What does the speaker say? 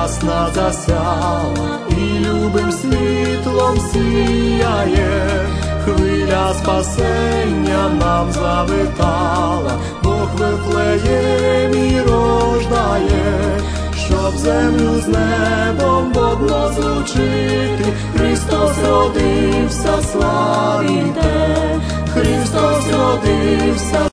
ясна засяла, і любим світлом сіяє, хвиля спасення нам завитала, Бог в Вифлеємі рождає, щоб землю з небом водно злучити. Христос родився, славіте, Христос родився.